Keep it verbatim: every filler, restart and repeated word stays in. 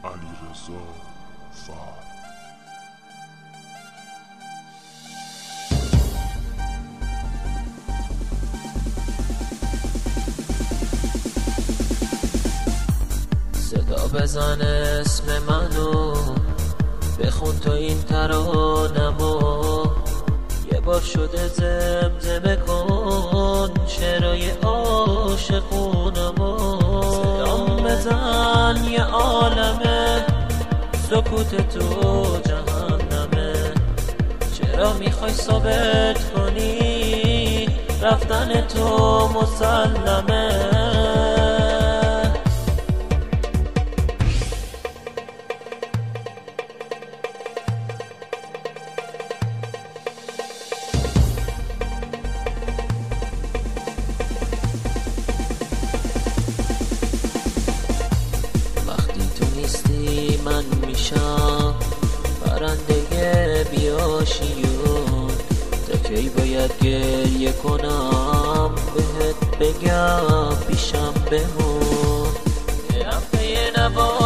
علیرضا فرد. صدا بزن اسم منو، بخون تو این ترانمو، یه بار شده زمزمه کن شعرهای عاشقونمو. صدام بزن یه عالمه، سکوت تو جهنمه. چرا میخوای ثابت کنی رفتن تو مسلمه؟ من میشم پرنده بیاشیون، تا کی باید گریه کنم بهت بگم پیشم بمون. یه رفته یه نبا